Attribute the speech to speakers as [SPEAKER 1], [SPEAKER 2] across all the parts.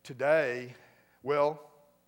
[SPEAKER 1] Today, well,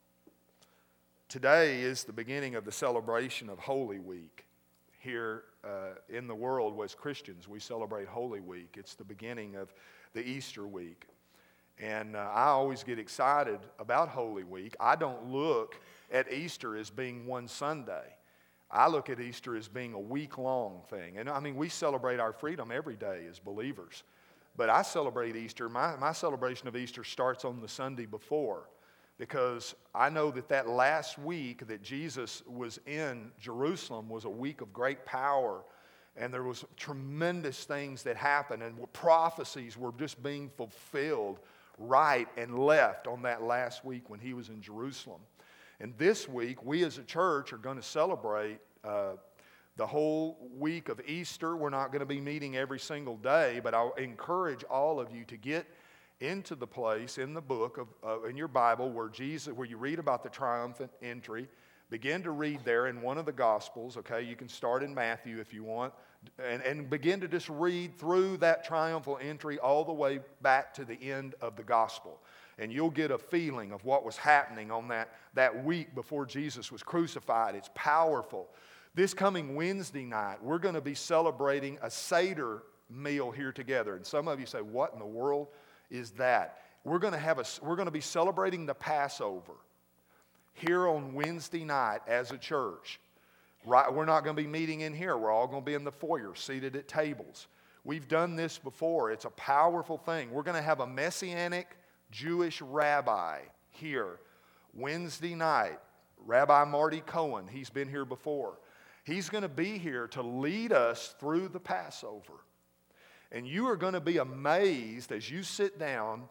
[SPEAKER 1] today is the beginning of the celebration of Holy Week. Here in the world, as Christians, we celebrate Holy Week. It's the beginning of the Easter week. And I always get excited about Holy Week. I don't look at Easter as being one Sunday. I look at Easter as being a week-long thing. And I mean, we celebrate our freedom every day as believers. But I celebrate Easter. My celebration of Easter starts on the Sunday before, because I know that last week that Jesus was in Jerusalem was a week of great power, and there was tremendous things that happened, and prophecies were just being fulfilled right and left on that last week when he was in Jerusalem. And this week, we as a church are going to celebrate the whole week of Easter. We're not going to be meeting every single day, but I'll encourage all of you to get into the place in the book in your Bible where you read about the triumphant entry. Begin to read there in one of the Gospels, okay? You can start in Matthew if you want, and begin to just read through that triumphal entry all the way back to the end of the Gospel. And you'll get a feeling of what was happening on that week before Jesus was crucified. It's powerful. This coming Wednesday night, we're going to be celebrating a Seder meal here together. And some of you say, what in the world is that? We're going to be celebrating the Passover here on Wednesday night as a church. Right, we're not going to be meeting in here. We're all going to be in the foyer, seated at tables. We've done this before. It's a powerful thing. We're going to have a Messianic Jewish rabbi here Wednesday night. Rabbi Marty Cohen. He's been here before. He's going to be here to lead us through the Passover. And you are going to be amazed as you sit down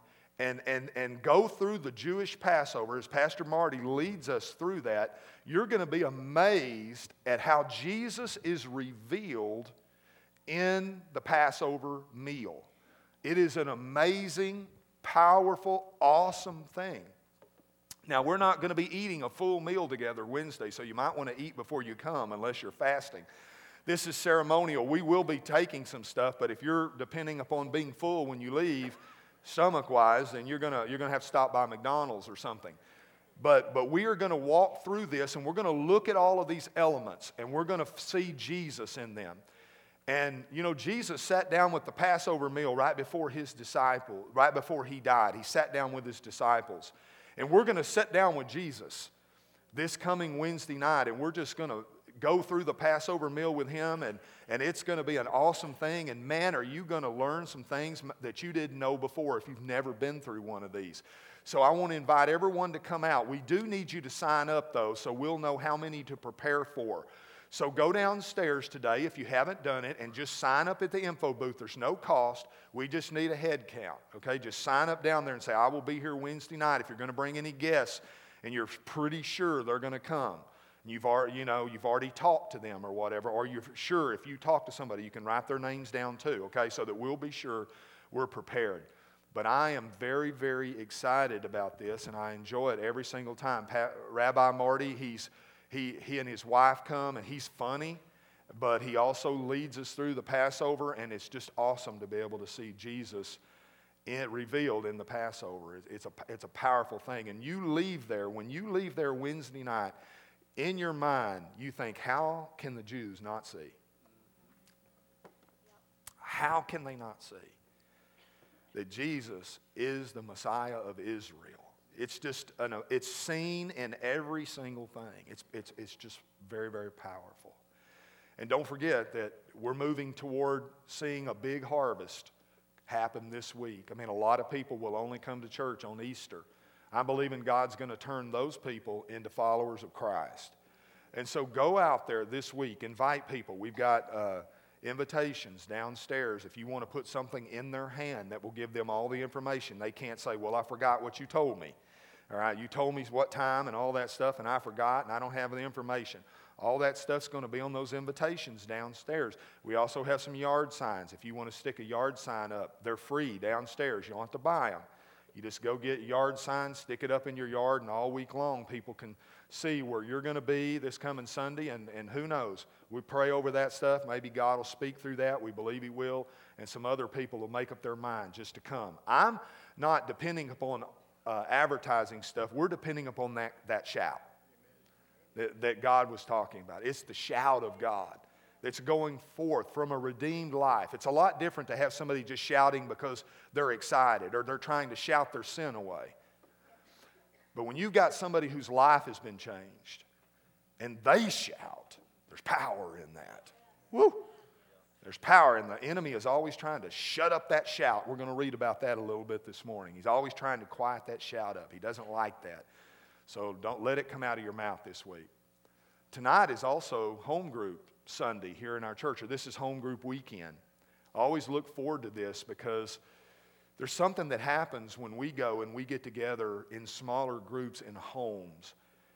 [SPEAKER 1] and go through the Jewish Passover, as Pastor Marty leads us through that. You're going to be amazed at how Jesus is revealed in the Passover meal. It is an amazing, powerful, awesome thing. Now, we're not going to be eating a full meal together Wednesday, so you might want to eat before you come unless you're fasting. This is ceremonial. We will be taking some stuff, but if you're depending upon being full when you leave, stomach-wise, then you're gonna have to stop by McDonald's or something. But we are going to walk through this, and we're going to look at all of these elements, and we're going to see Jesus in them. And, you know, Jesus sat down with the Passover meal right before he died. He sat down with his disciples. And we're going to sit down with Jesus this coming Wednesday night, and we're just going to go through the Passover meal with him, and it's going to be an awesome thing. And man, are you going to learn some things that you didn't know before if you've never been through one of these. So I want to invite everyone to come out. We do need you to sign up, though, so we'll know how many to prepare for. So go downstairs today if you haven't done it, and just sign up at the info booth. There's no cost. We just need a head count, okay? Just sign up down there and say, I will be here Wednesday night. If you're going to bring any guests and you're pretty sure they're going to come, you've already talked to them or whatever, or you're sure if you talk to somebody, you can write their names down too, okay, so that we'll be sure we're prepared. But I am very, very excited about this, and I enjoy it every single time. Rabbi Marty, he and his wife come, and he's funny, but he also leads us through the Passover, and it's just awesome to be able to see Jesus revealed in the Passover. It's a powerful thing. And when you leave there Wednesday night, in your mind, you think, how can the Jews not see? How can they not see that Jesus is the Messiah of Israel? It's just, it's seen in every single thing. It's just very, very powerful. And don't forget that we're moving toward seeing a big harvest happen this week. I mean, a lot of people will only come to church on Easter. I believe in God's going to turn those people into followers of Christ. And so go out there this week, invite people. We've got invitations downstairs. If you want to put something in their hand that will give them all the information, they can't say, well, I forgot what you told me. All right, you told me what time and all that stuff, and I forgot, and I don't have the information. All that stuff's going to be on those invitations downstairs. We also have some yard signs. If you want to stick a yard sign up, they're free downstairs. You don't have to buy them. You just go get yard signs, stick it up in your yard, and all week long people can see where you're going to be this coming Sunday, and who knows. We pray over that stuff. Maybe God will speak through that. We believe He will, and some other people will make up their mind just to come. I'm not depending upon advertising stuff, we're depending upon that shout that God was talking about. It's the shout of God that's going forth from a redeemed life. It's a lot different to have somebody just shouting because they're excited or they're trying to shout their sin away. But when you've got somebody whose life has been changed and they shout, there's power in that. Woo! There's power, and the enemy is always trying to shut up that shout. We're going to read about that a little bit this morning. He's always trying to quiet that shout up. He doesn't like that. So don't let it come out of your mouth this week. Tonight is also home group Sunday here in our church, or this is home group weekend. I always look forward to this because there's something that happens when we go and we get together in smaller groups in homes.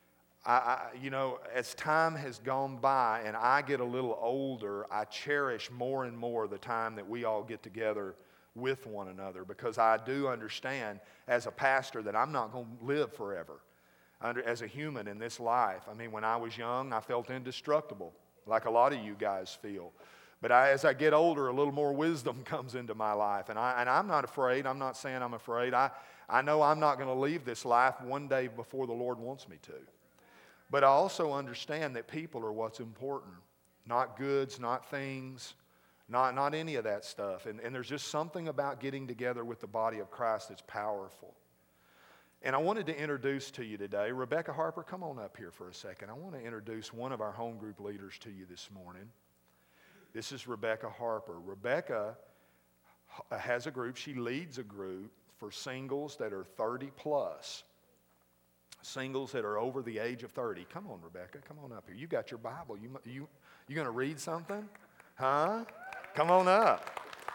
[SPEAKER 1] As time has gone by and I get a little older, I cherish more and more the time that we all get together with one another, because I do understand as a pastor that I'm not going to live forever as a human in this life. I mean, when I was young, I felt indestructible, like a lot of you guys feel. But as I get older, a little more wisdom comes into my life. And I'm not afraid. I'm not saying I'm afraid. I know I'm not going to leave this life one day before the Lord wants me to. But I also understand that people are what's important. Not goods, not things, not any of that stuff. And there's just something about getting together with the body of Christ that's powerful. And I wanted to introduce to you today, Rebecca Harper, come on up here for a second. I want to introduce one of our home group leaders to you this morning. This is Rebecca Harper. Rebecca has a group. She leads a group for singles that are 30 plus. Singles that are over the age of 30. Come on, Rebecca. Come on up here. You got your Bible. You going to read something? Huh? Come on up.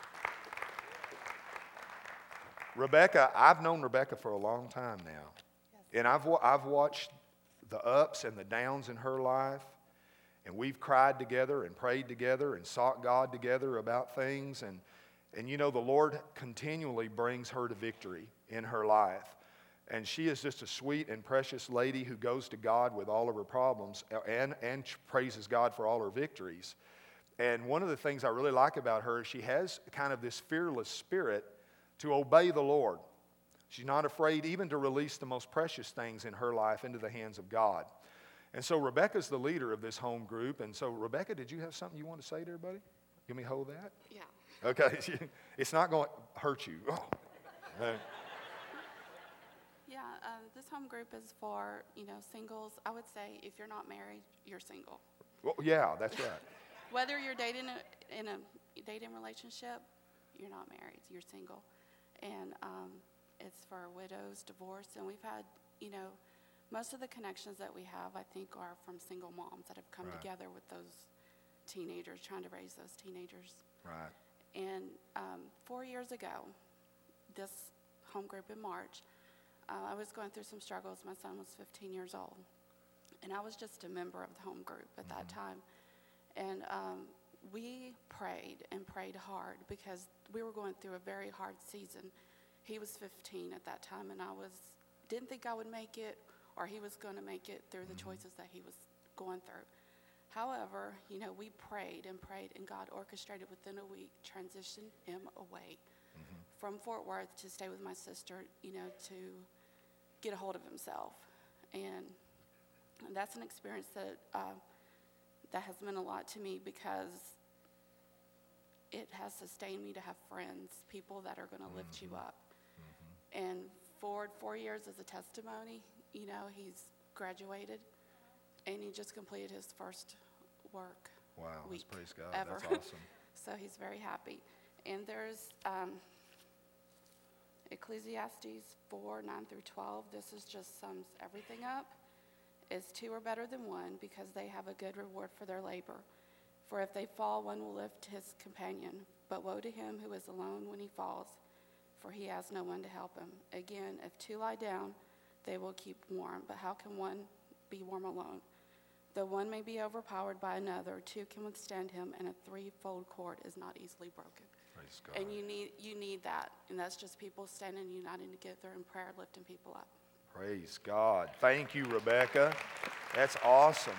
[SPEAKER 1] Rebecca, I've known Rebecca for a long time now. And I've watched the ups and the downs in her life. And we've cried together and prayed together and sought God together about things. And the Lord continually brings her to victory in her life. And she is just a sweet and precious lady who goes to God with all of her problems and praises God for all her victories. And one of the things I really like about her is she has kind of this fearless spirit to obey the Lord. She's not afraid even to release the most precious things in her life into the hands of God. And so Rebecca's the leader of this home group. And so, Rebecca, did you have something you want to say to everybody? You want me to hold that?
[SPEAKER 2] Yeah.
[SPEAKER 1] Okay. It's not going to hurt you. Oh.
[SPEAKER 2] Yeah, this home group is for, singles. I would say if you're not married, you're single.
[SPEAKER 1] Well, yeah, that's right.
[SPEAKER 2] Whether you're dating in a dating relationship, you're not married, you're single. And it's for widows, divorce, and we've had, most of the connections that we have, I think, are from single moms that have come
[SPEAKER 1] Right.
[SPEAKER 2] together with those teenagers, trying to raise those teenagers.
[SPEAKER 1] Right.
[SPEAKER 2] And 4 years ago, this home group in March, I was going through some struggles. My son was 15 years old, and I was just a member of the home group at that time. And we prayed and prayed hard because we were going through a very hard season. He was 15 at that time, and I didn't think I would make it, or he was going to make it through the choices that he was going through. However, we prayed and prayed, and God orchestrated within a week, transitioned him away from Fort Worth to stay with my sister, to get a hold of himself. And that's an experience that has meant a lot to me, because it has sustained me to have friends, people that are going to lift you up. And for 4 years as a testimony, he's graduated, and he just completed his first work week
[SPEAKER 1] Praise God.
[SPEAKER 2] ever.
[SPEAKER 1] That's awesome.
[SPEAKER 2] So he's very happy. And there's Ecclesiastes 4:9-12. This is just sums everything up. Is 2 are better than 1, because they have a good reward for their labor. For if they fall, one will lift his companion. But woe to him who is alone when he falls, for he has no one to help him. Again, if 2 lie down, they will keep warm. But how can one be warm alone? Though one may be overpowered by another, 2 can withstand him, and a threefold cord is not easily broken.
[SPEAKER 1] Praise God.
[SPEAKER 2] And you need that, and that's just people standing united together in prayer, lifting people up.
[SPEAKER 1] Praise God. Thank you, Rebecca. That's awesome.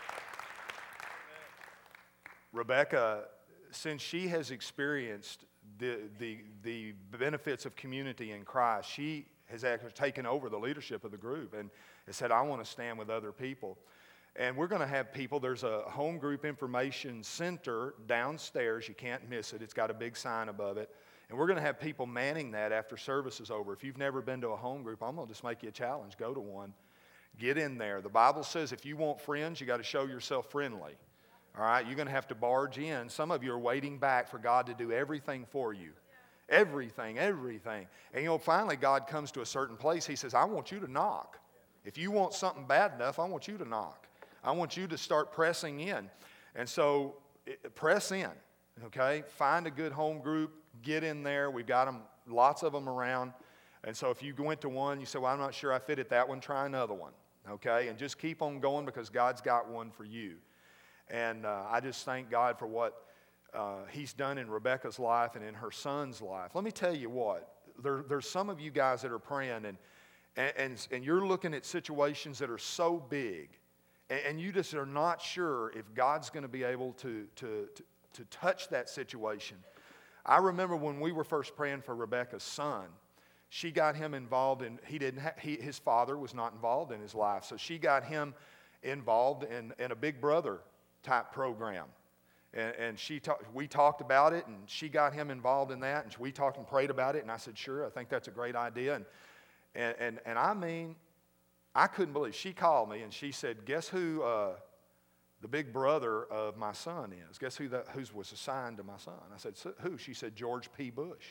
[SPEAKER 1] Rebecca, since she has experienced the benefits of community in Christ. She has actually taken over the leadership of the group and has said, I want to stand with other people. And we're going to have people, there's a home group information center downstairs. You can't miss it. It's got a big sign above it. And we're going to have people manning that after service is over. If you've never been to a home group, I'm going to just make you a challenge. Go to one. Get in there. The Bible says if you want friends, you got to show yourself friendly. All right? You're going to have to barge in. Some of you are waiting back for God to do everything for you. Everything. And finally God comes to a certain place. He says, I want you to knock. If you want something bad enough, I want you to knock. I want you to start pressing in. And so press in, okay? Find a good home group. Get in there. We've got them, lots of them around. And so if you went to one, you say, well, I'm not sure I fit at that one, try another one, okay? And just keep on going because God's got one for you. And I just thank God for what He's done in Rebecca's life and in her son's life. Let me tell you what, there's some of you guys that are praying and you're looking at situations that are so big and you just are not sure if God's going to be able to touch that situation. I remember when we were first praying for Rebecca's son, she got him involved in, his father was not involved in his life, so she got him involved in a Big Brother type program. And we talked about it, and she got him involved in that, and we talked and prayed about it, and I said, sure, I think that's a great idea. And I mean, I couldn't believe, she called me, and she said, guess who the big brother of my son is? Guess who was assigned to my son? I said, who? She said, George P. Bush.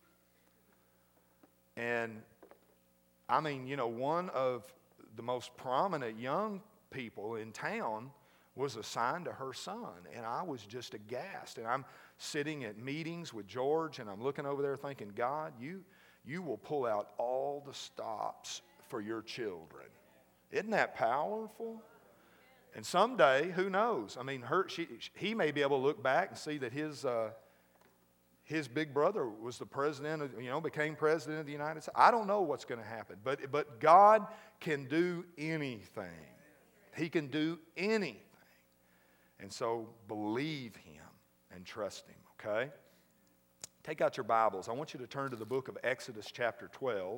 [SPEAKER 1] And I mean, one of the most prominent young people in town was assigned to her son. And I was just aghast. And I'm sitting at meetings with George, and I'm looking over there thinking, God, you will pull out all the stops for your children. Isn't that powerful? And someday, who knows? I mean, he may be able to look back and see that his big brother was the president, became president of the United States. I don't know what's going to happen, but God can do anything. He can do anything. And so believe Him and trust Him, okay? Take out your Bibles. I want you to turn to the book of Exodus chapter 12.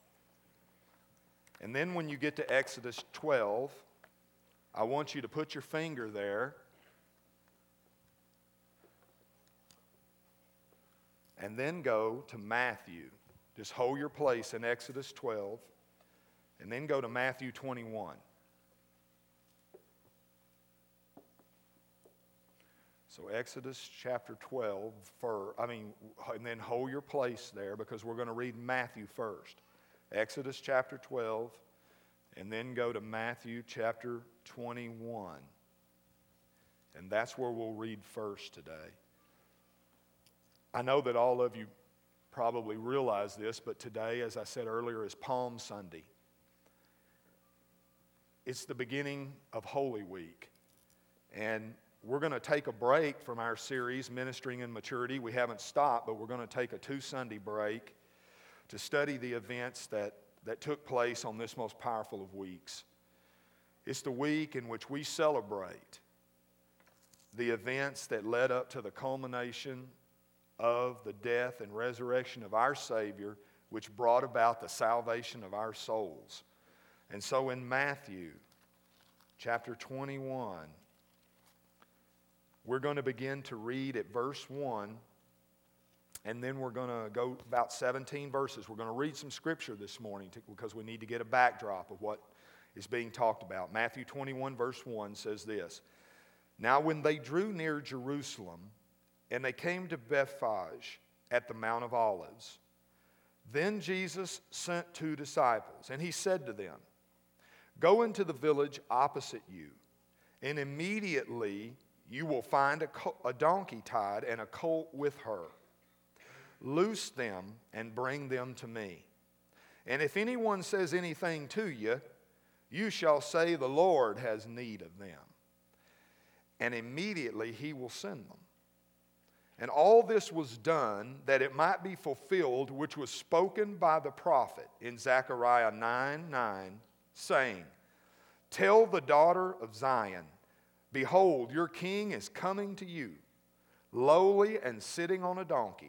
[SPEAKER 1] And then when you get to Exodus 12, I want you to put your finger there and then go to Matthew. Just hold your place in Exodus 12 and then go to Matthew 21. So Exodus chapter 12, and then hold your place there because we're going to read Matthew first. Exodus chapter 12, and then go to Matthew chapter 21. And that's where we'll read first today. I know that all of you probably realize this, but today, as I said earlier, is Palm Sunday. It's the beginning of Holy Week. And we're going to take a break from our series, Ministering in Maturity. We haven't stopped, but we're going to take a 2-Sunday break to study the events that took place on this most powerful of weeks. It's the week in which we celebrate the events that led up to the culmination of the death and resurrection of our Savior, which brought about the salvation of our souls. And so in Matthew chapter 21, we're going to begin to read at verse 1, and then we're going to go about 17 verses. We're going to read some scripture this morning because we need to get a backdrop of what is being talked about. Matthew 21 verse 1 says this, Now when they drew near Jerusalem, and they came to Bethphage at the Mount of Olives, then Jesus sent 2 disciples, and He said to them, Go into the village opposite you, and immediately you will find a donkey tied and a colt with her. Loose them and bring them to me. And if anyone says anything to you, you shall say, The Lord has need of them. And immediately He will send them. And all this was done that it might be fulfilled, which was spoken by the prophet in Zechariah 9:9, saying, Tell the daughter of Zion, Behold, your king is coming to you, lowly and sitting on a donkey,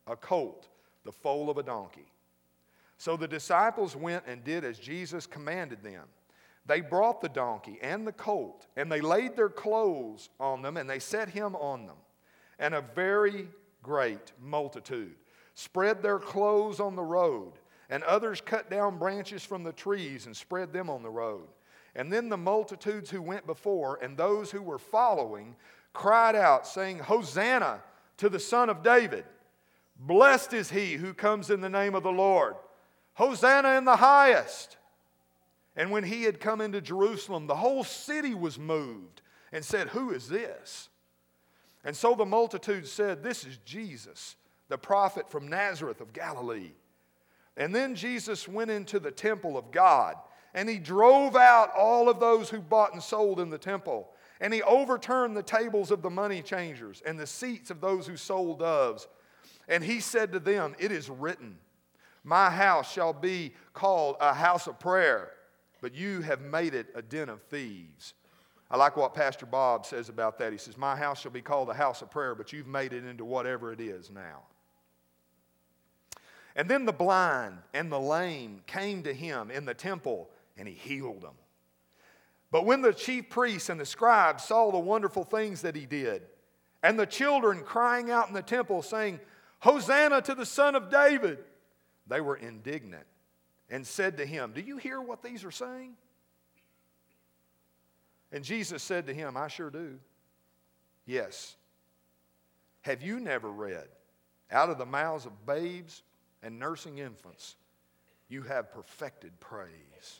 [SPEAKER 1] a colt, the foal of a donkey. So the disciples went and did as Jesus commanded them. They brought the donkey and the colt, and they laid their clothes on them, and they set him on them. And a very great multitude spread their clothes on the road, and others cut down branches from the trees and spread them on the road. And then the multitudes who went before and those who were following cried out, saying, Hosanna to the Son of David. Blessed is he who comes in the name of the Lord. Hosanna in the highest. And when he had come into Jerusalem, the whole city was moved and said, Who is this? And so the multitude said, This is Jesus, the prophet from Nazareth of Galilee. And then Jesus went into the temple of God, and he drove out all of those who bought and sold in the temple. And he overturned the tables of the money changers and the seats of those who sold doves. And he said to them, It is written, My house shall be called a house of prayer, but you have made it a den of thieves. I like what Pastor Bob says about that. He says, My house shall be called a house of prayer, but you've made it into whatever it is now. And then the blind and the lame came to him in the temple, and he healed them. But when the chief priests and the scribes saw the wonderful things that he did, and the children crying out in the temple, saying, Hosanna to the Son of David, they were indignant and said to him, Do you hear what these are saying? And Jesus said to him, I sure do. Yes. Have you never read, out of the mouths of babes and nursing infants, you have perfected praise.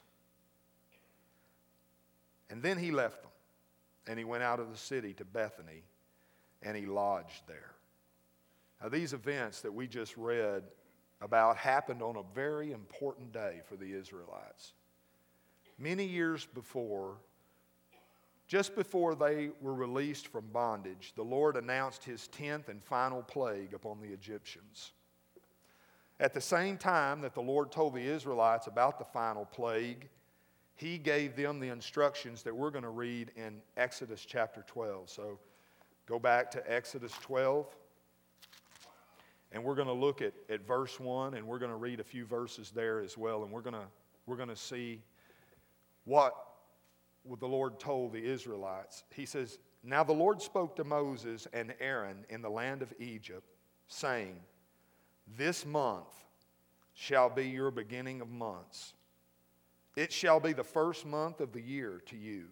[SPEAKER 1] And then he left them, and he went out of the city to Bethany, and he lodged there. Now, these events that we just read about happened on a very important day for the Israelites. Many years before, just before they were released from bondage, the Lord announced his 10th and final plague upon the Egyptians. At the same time that the Lord told the Israelites about the final plague, he gave them the instructions that we're going to read in Exodus chapter 12. So go back to Exodus 12, and we're going to look at verse 1, and we're going to read a few verses there as well, and we're going to see what the Lord told the Israelites. He says, Now the Lord spoke to Moses and Aaron in the land of Egypt, saying, This month shall be your beginning of months. It shall be the first month of the year to you.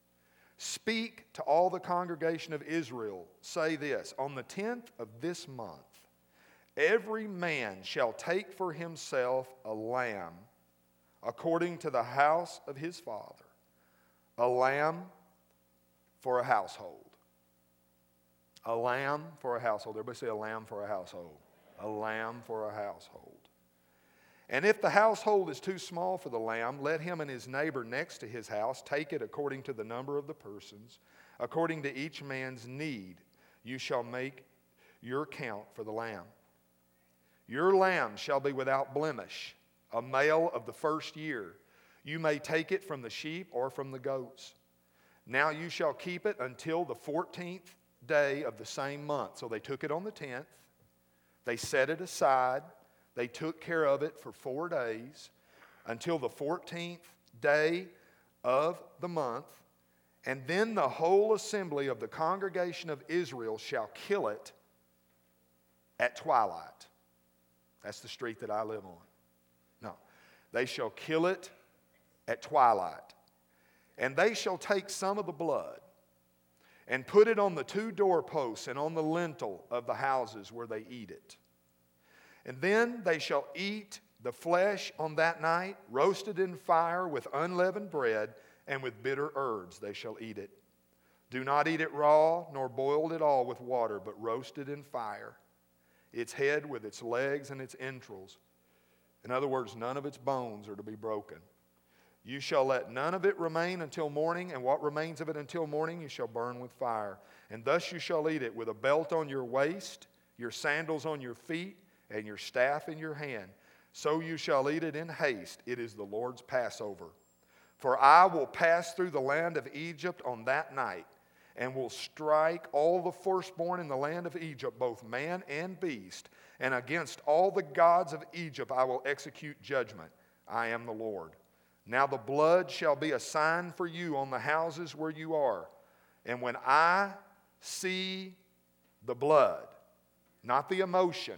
[SPEAKER 1] Speak to all the congregation of Israel. Say this, On the 10th of this month, every man shall take for himself a lamb according to the house of his father, a lamb for a household. A lamb for a household. Everybody say a lamb for a household. A lamb for a household. And if the household is too small for the lamb, let him and his neighbor next to his house take it according to the number of the persons. According to each man's need, you shall make your count for the lamb. Your lamb shall be without blemish, a male of the first year. You may take it from the sheep or from the goats. Now you shall keep it until the 14th day of the same month. So they took it on the 10th. They set it aside. They took care of it for 4 days until the 14th day of the month. And then the whole assembly of the congregation of Israel shall kill it at twilight. That's the street that I live on. No. They shall kill it at twilight. And they shall take some of the blood and put it on the 2 doorposts and on the lintel of the houses where they eat it. And then they shall eat the flesh on that night, roasted in fire with unleavened bread, and with bitter herbs they shall eat it. Do not eat it raw, nor boiled at all with water, but roasted in fire, its head with its legs and its entrails. In other words, none of its bones are to be broken. You shall let none of it remain until morning, and what remains of it until morning you shall burn with fire. And thus you shall eat it with a belt on your waist, your sandals on your feet, and your staff in your hand. So you shall eat it in haste. It is the Lord's Passover. For I will pass through the land of Egypt on that night, and will strike all the firstborn in the land of Egypt, both man and beast, and against all the gods of Egypt I will execute judgment. I am the Lord. Now the blood shall be a sign for you on the houses where you are. And when I see the blood, not the emotion,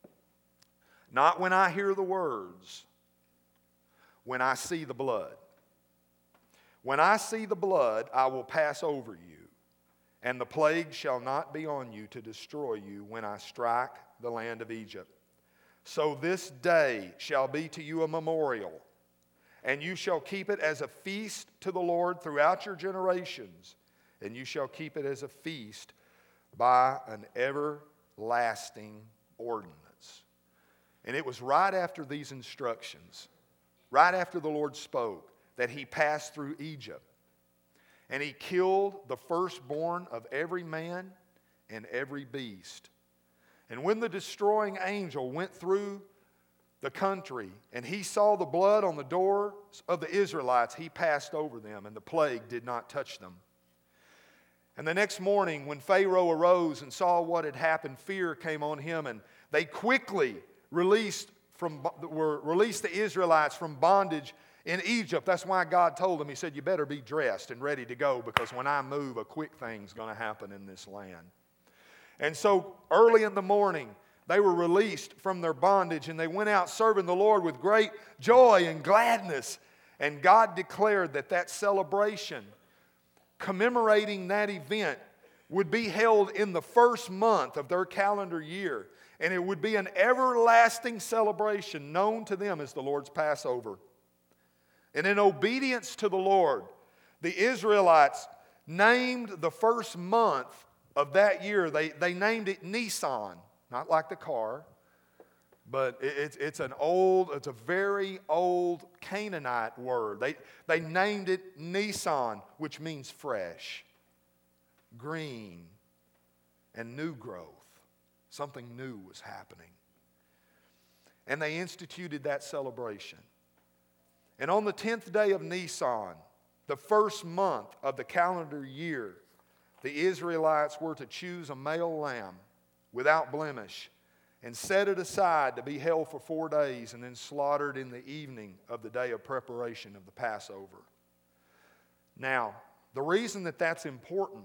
[SPEAKER 1] not when I hear the words, when I see the blood. When I see the blood, I will pass over you, and the plague shall not be on you to destroy you when I strike the land of Egypt. So this day shall be to you a memorial, and you shall keep it as a feast to the Lord throughout your generations, and you shall keep it as a feast by an everlasting ordinance. And it was right after these instructions, right after the Lord spoke, that he passed through Egypt. And he killed the firstborn of every man and every beast. And when the destroying angel went through the country and he saw the blood on the doors of the Israelites, he passed over them, and the plague did not touch them. And the next morning, when Pharaoh arose and saw what had happened, fear came on him, and they quickly released the Israelites from bondage in Egypt. That's why God told them, he said, you better be dressed and ready to go, because when I move, a quick thing's going to happen in this land. And so early in the morning, they were released from their bondage, and they went out serving the Lord with great joy and gladness. And God declared that celebration, commemorating that event, would be held in the first month of their calendar year. And it would be an everlasting celebration known to them as the Lord's Passover. And in obedience to the Lord, the Israelites named the first month of that year, they named it Nisan. Not like the car, but it's a very old Canaanite word. They named it Nisan, which means fresh, green, and new growth. Something new was happening. And they instituted that celebration. And on the 10th day of Nisan, the first month of the calendar year, the Israelites were to choose a male lamb without blemish and set it aside to be held for 4 days and then slaughtered in the evening of the day of preparation of the Passover. Now, the reason that that's important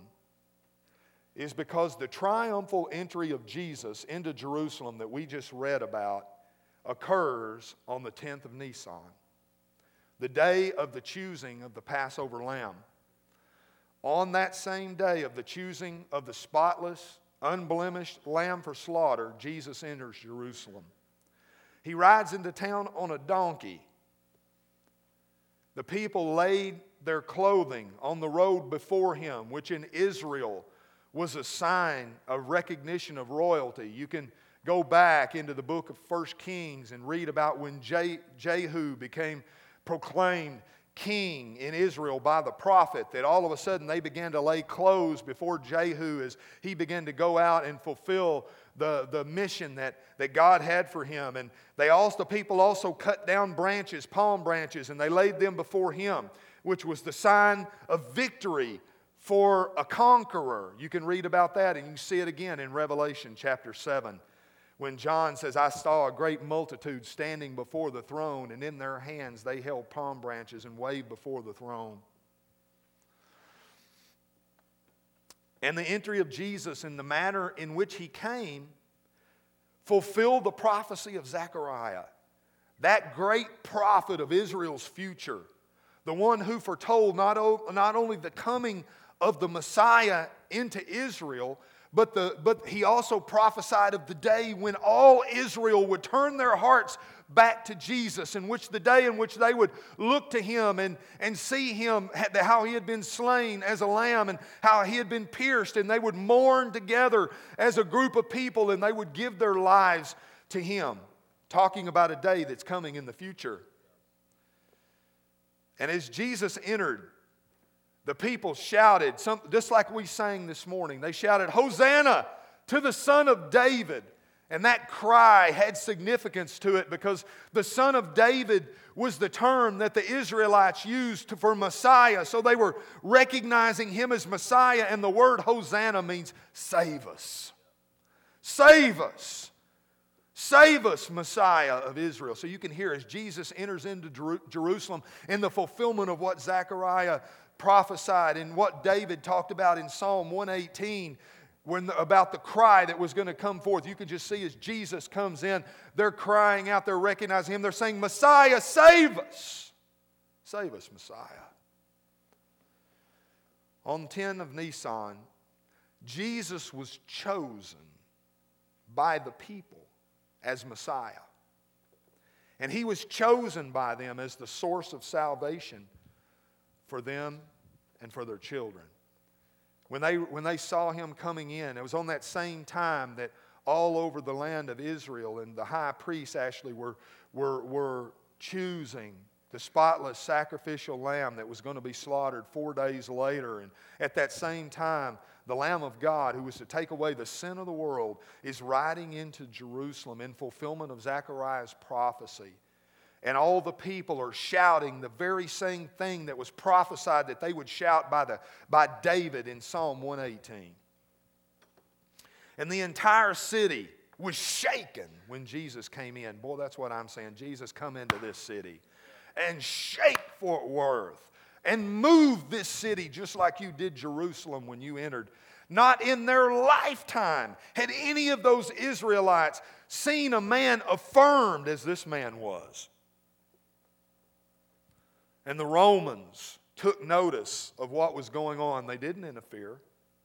[SPEAKER 1] is because the triumphal entry of Jesus into Jerusalem that we just read about occurs on the 10th of Nisan, the day of the choosing of the Passover lamb. On that same day of the choosing of the spotless, unblemished lamb for slaughter, Jesus enters Jerusalem. He rides into town on a donkey. The people laid their clothing on the road before him, which in Israel was a sign of recognition of royalty. You can go back into the book of 1 Kings and read about when Jehu became proclaimed king in Israel by the prophet, that all of a sudden they began to lay clothes before Jehu as he began to go out and fulfill the mission that God had for him. And the people also cut down branches, palm branches, and they laid them before him, which was the sign of victory for a conqueror. You can read about that, and you see it again in Revelation chapter 7. When John says, I saw a great multitude standing before the throne, and in their hands they held palm branches and waved before the throne. And the entry of Jesus in the manner in which he came fulfilled the prophecy of Zechariah, that great prophet of Israel's future, the one who foretold not only the coming of the Messiah into Israel, but he also prophesied of the day when all Israel would turn their hearts back to Jesus, in which the day in which they would look to him and see him, how he had been slain as a lamb and how he had been pierced, and they would mourn together as a group of people, and they would give their lives to him, talking about a day that's coming in the future. And as Jesus entered, the people shouted, just like we sang this morning. They shouted, Hosanna to the Son of David. And that cry had significance to it because the Son of David was the term that the Israelites used for Messiah. So they were recognizing him as Messiah, and the word Hosanna means save us. Save us. Save us, Messiah of Israel. So you can hear as Jesus enters into Jerusalem in the fulfillment of what Zechariah prophesied and what David talked about in Psalm 118, about the cry that was going to come forth. You can just see as Jesus comes in, they're crying out, they're recognizing him, they're saying, Messiah, save us. Save us, Messiah. On 10 of Nisan, Jesus was chosen by the people as Messiah. And he was chosen by them as the source of salvation for them and for their children. When they saw him coming in, it was on that same time that all over the land of Israel and the high priests actually were choosing the spotless sacrificial lamb that was going to be slaughtered 4 days later. And at that same time, the Lamb of God, who was to take away the sin of the world, is riding into Jerusalem in fulfillment of Zechariah's prophecy. And all the people are shouting the very same thing that was prophesied that they would shout by David in Psalm 118. And the entire city was shaken when Jesus came in. Boy, that's what I'm saying. Jesus, come into this city and shake Fort Worth and move this city just like you did Jerusalem when you entered. Not in their lifetime had any of those Israelites seen a man affirmed as this man was. And the Romans took notice of what was going on. They didn't interfere.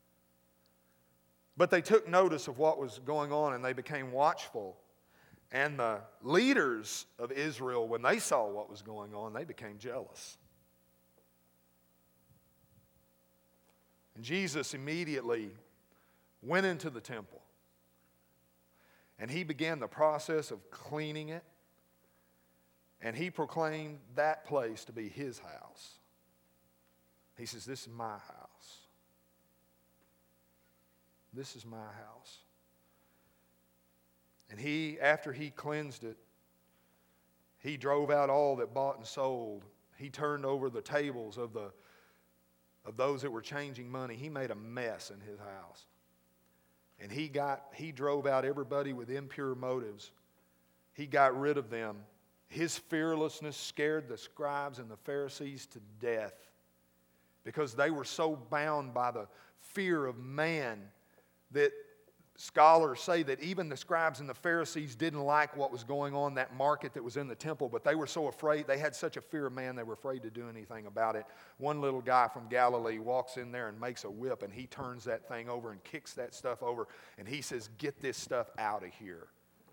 [SPEAKER 1] But they took notice of what was going on and they became watchful. And the leaders of Israel, when they saw what was going on, they became jealous. And Jesus immediately went into the temple. And he began the process of cleaning it. And he proclaimed that place to be his house. He says, this is my house. This is my house. And after he cleansed it, he drove out all that bought and sold. He turned over the tables of those that were changing money. He made a mess in his house. And he drove out everybody with impure motives. He got rid of them. His fearlessness scared the scribes and the Pharisees to death because they were so bound by the fear of man that scholars say that even the scribes and the Pharisees didn't like what was going on, that market that was in the temple, but they were so afraid, they had such a fear of man, they were afraid to do anything about it. One little guy from Galilee walks in there and makes a whip, and he turns that thing over and kicks that stuff over, and he says, get this stuff out of here.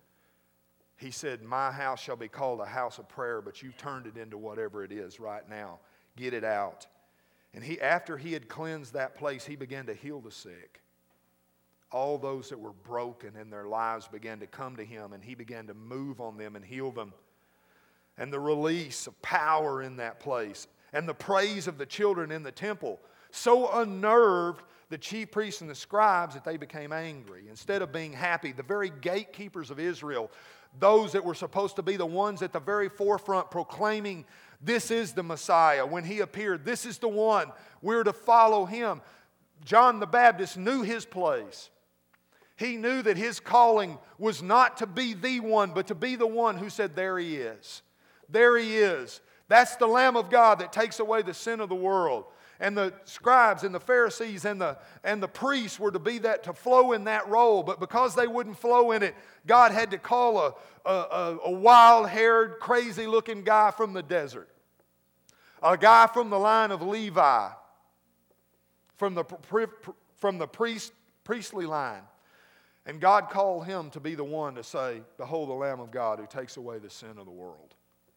[SPEAKER 1] He said, my house shall be called a house of prayer, but you've turned it into whatever it is right now. Get it out. And after he had cleansed that place, he began to heal the sick. All those that were broken in their lives began to come to him, and he began to move on them and heal them. And the release of power in that place and the praise of the children in the temple so unnerved the chief priests and the scribes that they became angry. Instead of being happy, the very gatekeepers of Israel, those that were supposed to be the ones at the very forefront proclaiming, this is the Messiah. When he appeared, this is the one. We're to follow him. John the Baptist knew his place. He knew that his calling was not to be the one, but to be the one who said, there he is. There he is. That's the Lamb of God that takes away the sin of the world. And the scribes and the Pharisees and the priests were to be that, to flow in that role. But because they wouldn't flow in it, God had to call a wild-haired, crazy-looking guy from the desert. A guy from the line of Levi, from the priestly line. And God called him to be the one to say, behold the Lamb of God who takes away the sin of the world.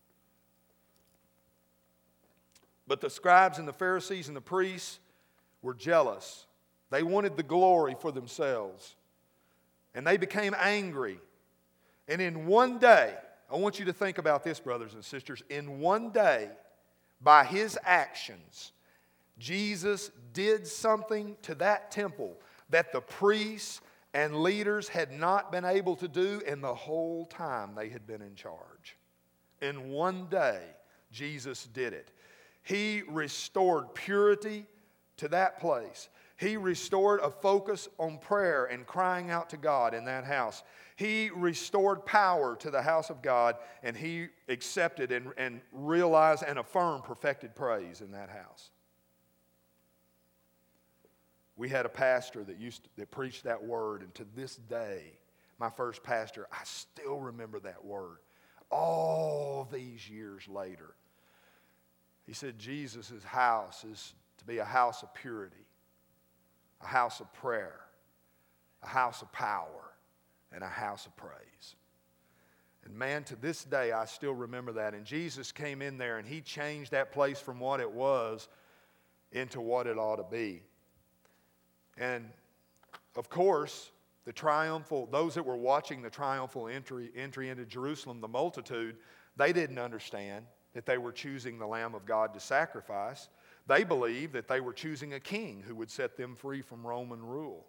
[SPEAKER 1] But the scribes and the Pharisees and the priests were jealous. They wanted the glory for themselves. And they became angry. And in one day, I want you to think about this, brothers and sisters. In one day, by his actions, Jesus did something to that temple that the priests and leaders had not been able to do in the whole time they had been in charge. In one day, Jesus did it. He restored purity to that place. He restored a focus on prayer and crying out to God in that house. He restored power to the house of God, and he accepted and realized and affirmed perfected praise in that house. We had a pastor that preached that word, and to this day, my first pastor, I still remember that word. All these years later, he said Jesus' house is to be a house of purity, a house of prayer, a house of power, and a house of praise. And man, to this day, I still remember that. And Jesus came in there and he changed that place from what it was into what it ought to be. And of course, those that were watching the triumphal entry into Jerusalem, the multitude, they didn't understand that they were choosing the Lamb of God to sacrifice. They believed that they were choosing a king who would set them free from Roman rule.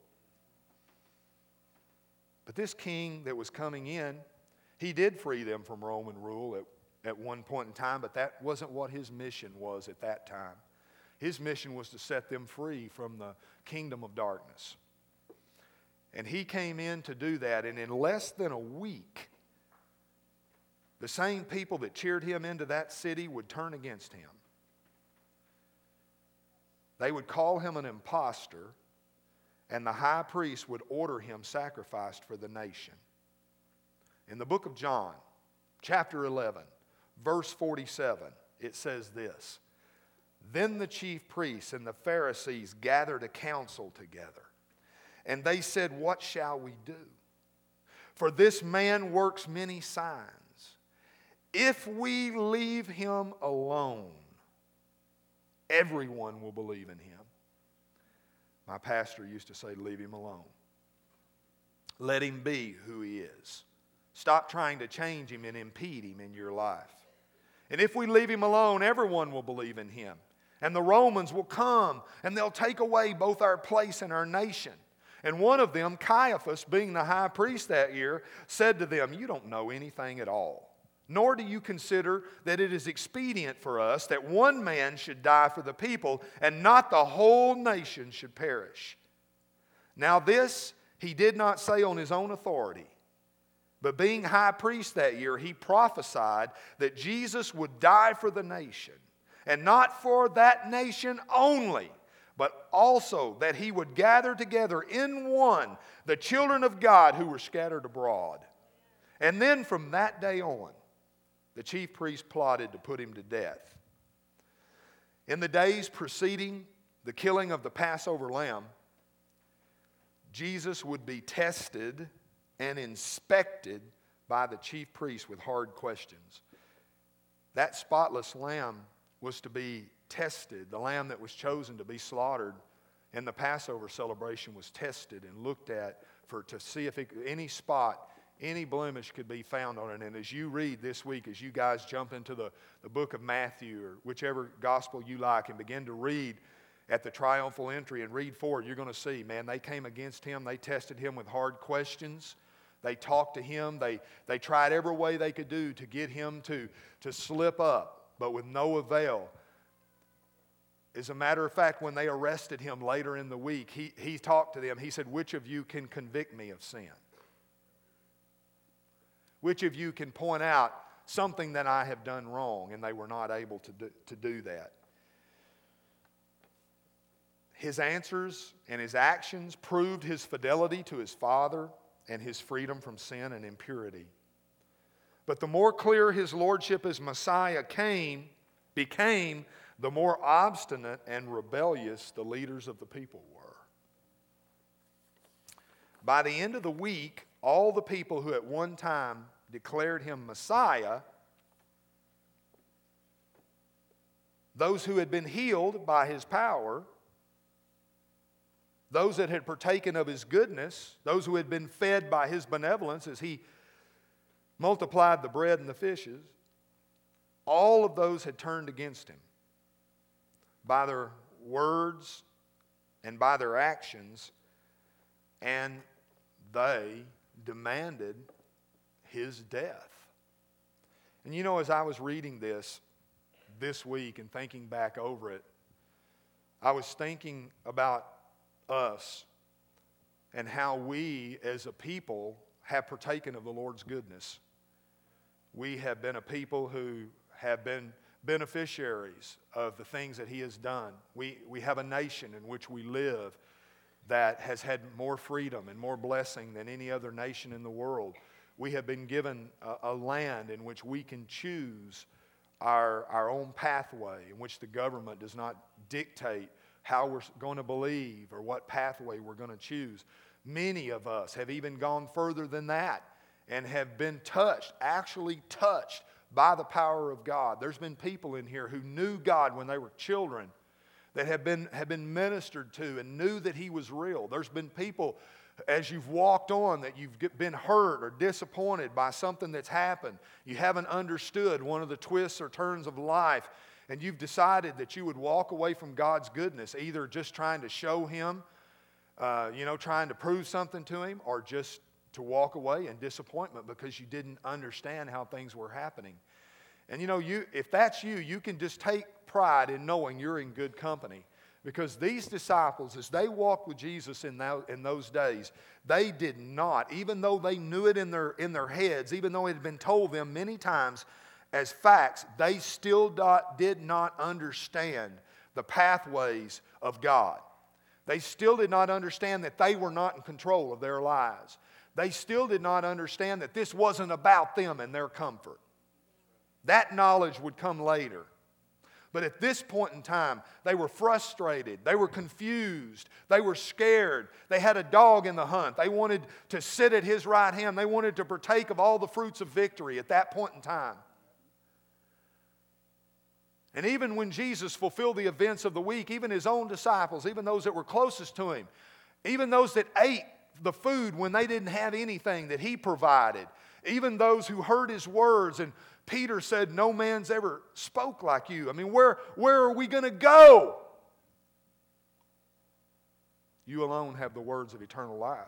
[SPEAKER 1] But this king that was coming in, he did free them from Roman rule at one point in time, but that wasn't what his mission was at that time. His mission was to set them free from the kingdom of darkness. And he came in to do that, and in less than a week, the same people that cheered him into that city would turn against him. They would call him an impostor, and the high priest would order him sacrificed for the nation. In the book of John, chapter 11, verse 47, it says this: Then the chief priests and the Pharisees gathered a council together, and they said, What shall we do? For this man works many signs. If we leave him alone, everyone will believe in him. My pastor used to say, leave him alone. Let him be who he is. Stop trying to change him and impede him in your life. And if we leave him alone, everyone will believe in him. And the Romans will come and they'll take away both our place and our nation. And one of them, Caiaphas, being the high priest that year, said to them, You don't know anything at all, nor do you consider that it is expedient for us that one man should die for the people, and not the whole nation should perish. Now this he did not say on his own authority, but being high priest that year, he prophesied that Jesus would die for the nation, and not for that nation only, but also that he would gather together in one the children of God who were scattered abroad. And then from that day on, the chief priest plotted to put him to death. In the days preceding the killing of the Passover lamb, Jesus would be tested and inspected by the chief priest with hard questions. That spotless lamb was to be tested. The lamb that was chosen to be slaughtered in the Passover celebration was tested and looked at to see if any spot, any blemish could be found on it. And as you read this week, as you guys jump into the book of Matthew or whichever gospel you like and begin to read at the triumphal entry and read forward, you're going to see, man, they came against him. They tested him with hard questions. They talked to him. They tried every way they could do to get him to slip up, but with no avail. As a matter of fact, when they arrested him later in the week, he talked to them. He said, Which of you can convict me of sin? Which of you can point out something that I have done wrong? And they were not able to do that. His answers and his actions proved his fidelity to his Father and his freedom from sin and impurity. But the more clear his lordship as Messiah became, the more obstinate and rebellious the leaders of the people were. By the end of the week, all the people who at one time declared him Messiah, those who had been healed by his power, those that had partaken of his goodness, those who had been fed by his benevolence as he multiplied the bread and the fishes, all of those had turned against him by their words and by their actions, and they demanded his death. And you know, as I was reading this week and thinking back over it, I was thinking about us and how we as a people have partaken of the Lord's goodness. We have been a people who have been beneficiaries of the things that he has done. We have a nation in which we live that has had more freedom and more blessing than any other nation in the world. We have been given a land in which we can choose our own pathway, in which the government does not dictate how we're going to believe or what pathway we're going to choose. Many of us have even gone further than that and have been touched, actually touched by the power of God. There's been people in here who knew God when they were children, that have been ministered to and knew that he was real. There's been people, as you've walked on, that you've been hurt or disappointed by something that's happened. You haven't understood one of the twists or turns of life, and you've decided that you would walk away from God's goodness, either just trying to show him, trying to prove something to him, or just to walk away in disappointment because you didn't understand how things were happening. And if that's you, you can just take pride in knowing you're in good company. Because these disciples, as they walked with Jesus in those days, they did not, even though they knew it in their heads, even though it had been told them many times as facts, they still did not understand the pathways of God. They still did not understand that they were not in control of their lives. They still did not understand that this wasn't about them and their comfort. That knowledge would come later. But at this point in time, they were frustrated. They were confused. They were scared. They had a dog in the hunt. They wanted to sit at his right hand. They wanted to partake of all the fruits of victory at that point in time. And even when Jesus fulfilled the events of the week, even his own disciples, even those that were closest to him, even those that ate the food when they didn't have anything that he provided, even those who heard his words, and Peter said, "No man's ever spoke like you." I mean, where are we going to go? You alone have the words of eternal life.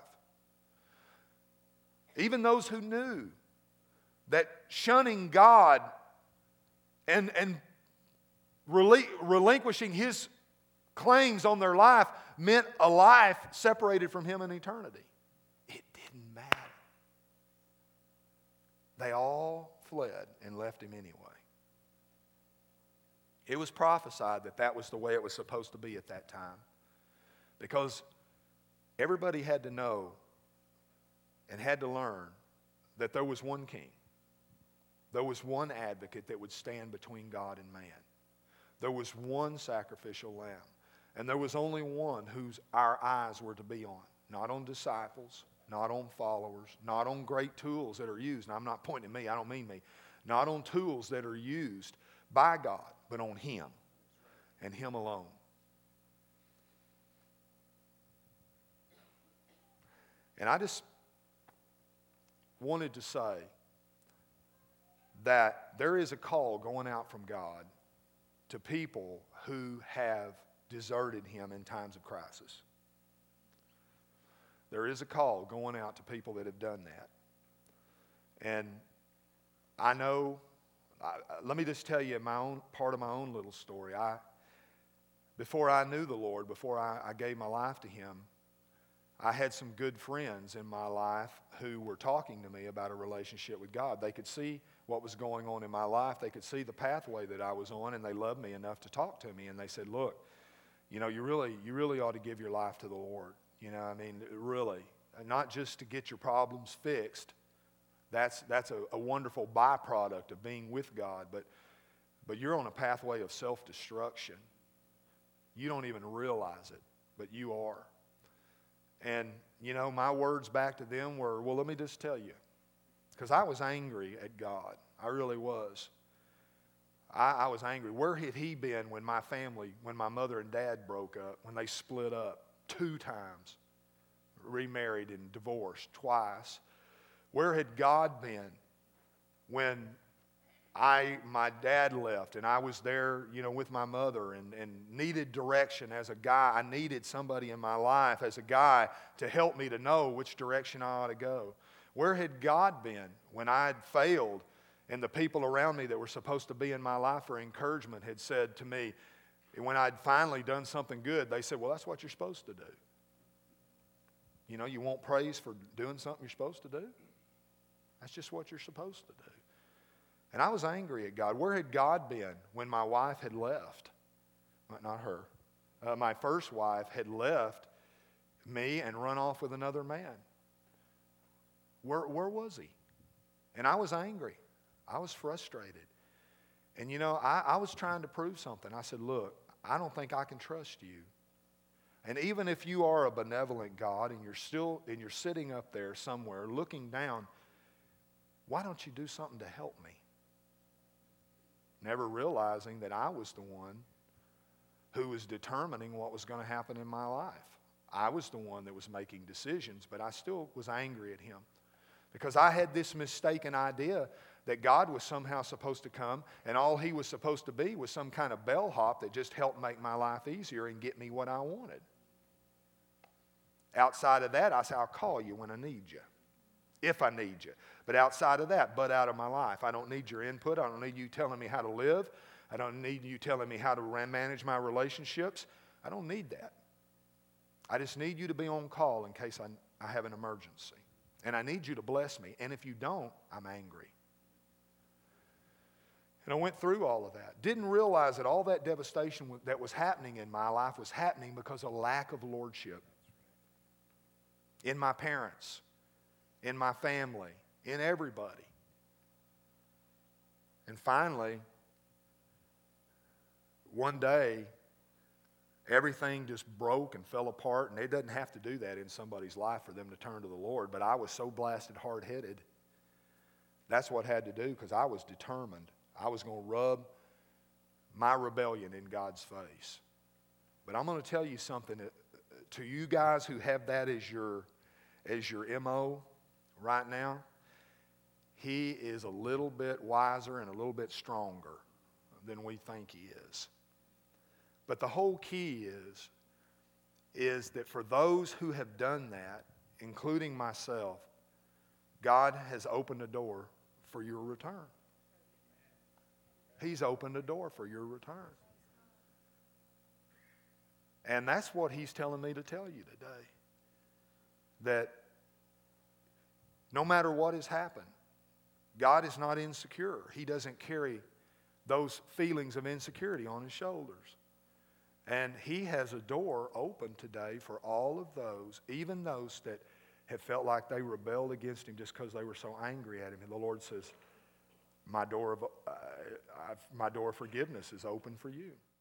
[SPEAKER 1] Even those who knew that shunning God and relinquishing his claims on their life meant a life separated from him in eternity. It didn't matter. They all fled and left him anyway. It was prophesied that that was the way it was supposed to be at that time, because everybody had to know and had to learn that there was one king. There was one advocate that would stand between God and man. There was one sacrificial lamb. And there was only one whose our eyes were to be on. Not on disciples, not on followers, not on great tools that are used. And I'm not pointing at me, I don't mean me. Not on tools that are used by God, but on him and him alone. And I just wanted to say that there is a call going out from God to people who have deserted him in times of crisis. There is a call going out to people that have done that. And I know, let me just tell you part of my own little story. Before I knew the Lord, before I gave my life to him, I had some good friends in my life who were talking to me about a relationship with God. They could see what was going on in my life. They could see the pathway that I was on, and they loved me enough to talk to me. And they said, "Look, you really ought to give your life to the Lord. Really, not just to get your problems fixed. That's a wonderful byproduct of being with God, but you're on a pathway of self-destruction. You don't even realize it, but you are." And, my words back to them were, well, let me just tell you, because I was angry at God. I really was. I was angry. Where had he been when my mother and dad broke up, when they split up 2 times, remarried and divorced twice? Where had God been when my dad left, and I was there, with my mother, and needed direction as a guy. I needed somebody in my life as a guy to help me to know which direction I ought to go. Where had God been when I had failed, and the people around me that were supposed to be in my life for encouragement had said to me, when I'd finally done something good, they said, well, that's what you're supposed to do. You want praise for doing something you're supposed to do? That's just what you're supposed to do. And I was angry at God. Where had God been when my wife had left? Not her. My first wife had left me and run off with another man. Where was he? And I was angry. I was frustrated. And I was trying to prove something. I said, look, I don't think I can trust you. And even if you are a benevolent God and you're sitting up there somewhere looking down, why don't you do something to help me? Never realizing that I was the one who was determining what was going to happen in my life. I was the one that was making decisions, but I still was angry at him because I had this mistaken idea that God was somehow supposed to come and all he was supposed to be was some kind of bellhop that just helped make my life easier and get me what I wanted. Outside of that, I said, I'll call you when I need you, if I need you. But outside of that, butt out of my life. I don't need your input. I don't need you telling me how to live. I don't need you telling me how to manage my relationships. I don't need that. I just need you to be on call in case I have an emergency. And I need you to bless me. And if you don't, I'm angry. And I went through all of that. Didn't realize that all that devastation that was happening in my life was happening because of lack of lordship. In my parents, in my family, in everybody. And finally, one day, everything just broke and fell apart, and it doesn't have to do that in somebody's life for them to turn to the Lord, but I was so blasted hard-headed. That's what had to do because I was determined. I was going to rub my rebellion in God's face. But I'm going to tell you something to you guys who have that as your MO right now. He is a little bit wiser and a little bit stronger than we think he is. But the whole key is that for those who have done that, including myself, God has opened a door for your return. He's opened a door for your return. And that's what he's telling me to tell you today. That no matter what has happened, God is not insecure. He doesn't carry those feelings of insecurity on his shoulders. And he has a door open today for all of those, even those that have felt like they rebelled against him just because they were so angry at him. And the Lord says, my door of forgiveness is open for you.